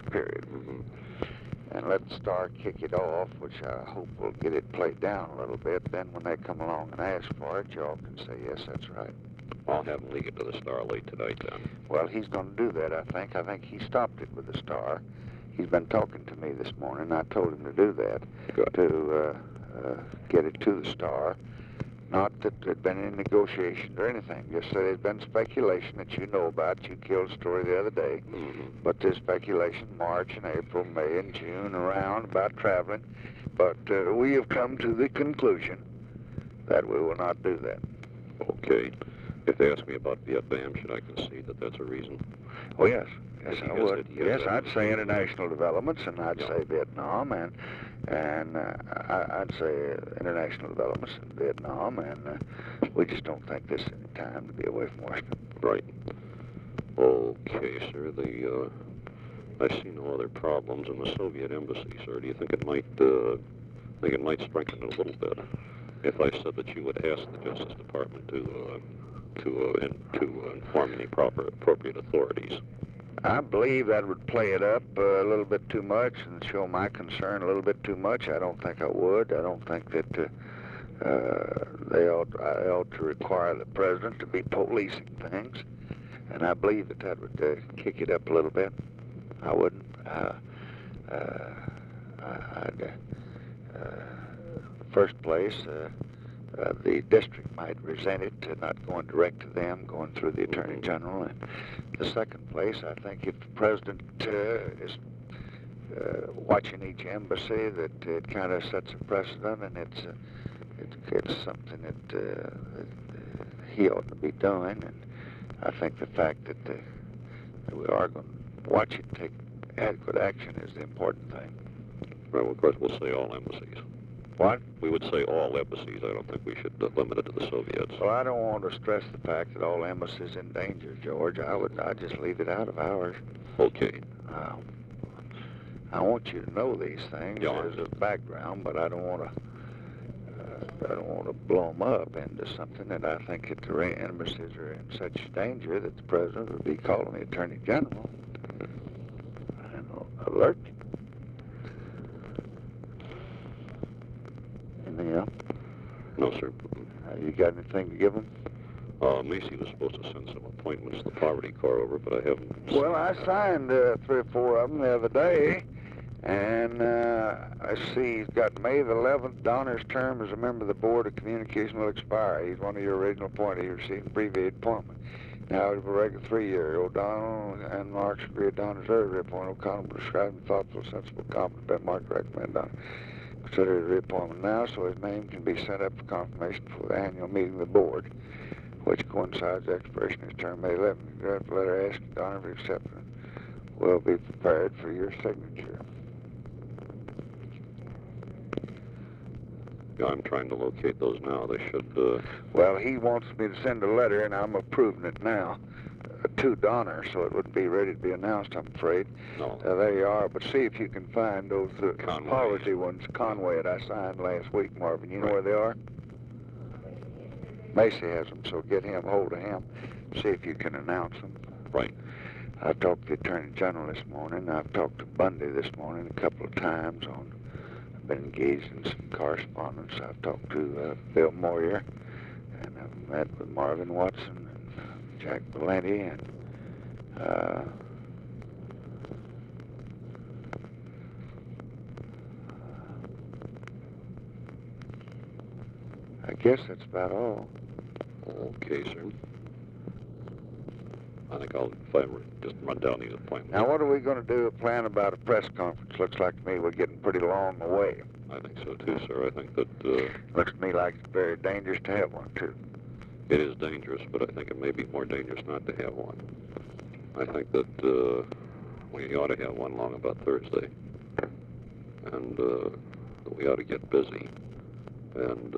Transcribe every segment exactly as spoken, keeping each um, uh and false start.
period. Mm-hmm. And let the Star kick it off, which I hope will get it played down a little bit. Then when they come along and ask for it, y'all can say, yes, that's right. I'll have him leak it to the Star late tonight, then. Well, he's going to do that, I think. I think he stopped it with the Star. He's been talking to me this morning. I told him to do that, Good. to uh, uh, get it to the Star. Not that there'd been any negotiations or anything. Just that there's been speculation that you know about. You killed a story the other day. Mm-hmm. But there's speculation March and April, May and June around about traveling. But uh, we have come to the conclusion that we will not do that. Okay. If they ask me about Vietnam, should I concede that that's a reason? Oh, yes. Yes, He I has would. it- he has Yes, that I'd in say the- international developments, and I'd Yeah. say Vietnam, and and uh, I, I'd say international developments in Vietnam, and uh, we just don't think this is any time to be away from Washington. Right. Okay, sir. The, uh, I see no other problems in the Soviet embassy, sir. Do you think it might, uh, think it might strengthen it a little bit if I said that you would ask the Justice Department to, uh, to, uh, in, to uh, inform any proper appropriate authorities? I believe that would play it up uh, a little bit too much and show my concern a little bit too much. I don't think I would. I don't think that uh, uh, they ought, I ought to require the president to be policing things, and I believe that that would uh, kick it up a little bit. I wouldn't. Uh, uh, I'd, uh, first place, uh, uh, the district might resent it, uh, not going direct to them, going through the Attorney General. And the second place, I think if the president uh, is uh, watching each embassy, that it kind of sets a precedent, and it's uh, it's, it's something that, uh, that he ought to be doing. And I think the fact that, uh, that we are going to watch it take adequate action is the important thing. Well, of course, we'll say all embassies. What? We would say all embassies. I don't think we should uh, limit it to the Soviets. Well, I don't want to stress the fact that all embassies in danger, George. I would I'd just leave it out of ours. Okay. Uh, I want you to know these things Yeah. as a background, but I don't want to. Uh, I don't want to blow them up into something that I think that the embassies are in such danger that the president would be calling the Attorney General and alert you. Anything else? No, sir. Uh, you got anything to give them? Uh, Macy was supposed to send some appointments to the Poverty Corps over, but I haven't. Well, I signed uh, three or four of them the other day, and uh, I see he's got May the eleventh. Donner's term as a member of the Board of Communication will expire. He's one of your original appointees. He received an abbreviated appointment. Now, it's a regular three-year. O'Donnell and Marks agree that Donner's early reappointment. O'Connell will describe him thoughtful, sensible, competent, Ben Mark recommend Donner. Consider his reappointment now, so his name can be sent up for confirmation for the annual meeting of the board, which coincides with the expiration of his term May eleventh. The draft letter asking Donner for acceptance will be prepared for your signature. Yeah, I'm trying to locate those now. They should. Uh... Well, he wants me to send a letter, and I'm approving it now uh, to Donner, so it wouldn't be ready to be announced, I'm afraid. No. Uh, there you are. But see if you can find those uh, Conway. poverty ones. Conway that I signed last week, Marvin. You know Right. where they are? Macy has them, so get him, hold of him, see if you can announce them. Right. I've talked to the Attorney General this morning. I've talked to Bundy this morning a couple of times. On, I've been engaged in some correspondence. I've talked to uh, Bill Moyer, and I've met with Marvin Watson and uh, Jack Valenti, and uh, I guess that's about all. Okay, sir. I think I'll if I just run down these appointments. Now, what are we going to do? A plan about a press conference? Looks like to me we're getting pretty long the way. I think so too, sir. I think that uh, Looks to me like it's very dangerous to have one, too. it is dangerous, but I think it may be more dangerous not to have one. I think that uh, we ought to have one long about Thursday, and uh, we ought to get busy. And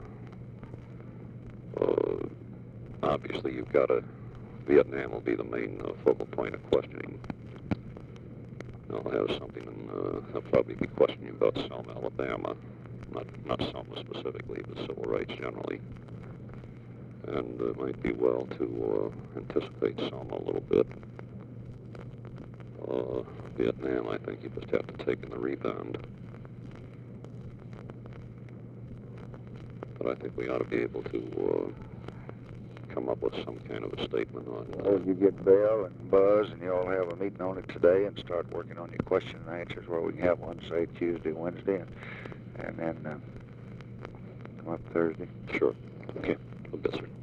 uh, uh, obviously, you've got to. Vietnam will be the main uh, focal point of questioning. I'll have something, in, uh, I'll probably be questioning about Selma, Alabama. Not, not Selma specifically, but civil rights generally. And it might be well to uh, anticipate Selma a little bit. Uh, Vietnam, I think you just have to take in the rebound. But I think we ought to be able to uh, come up with some kind of a statement on it. Well, you get Bill and Buzz, and you all have a meeting on it today and start working on your question and answers where we can have one, say, Tuesday, Wednesday, and, and then uh, come up Thursday. Sure. Okay. Well, yes, sir.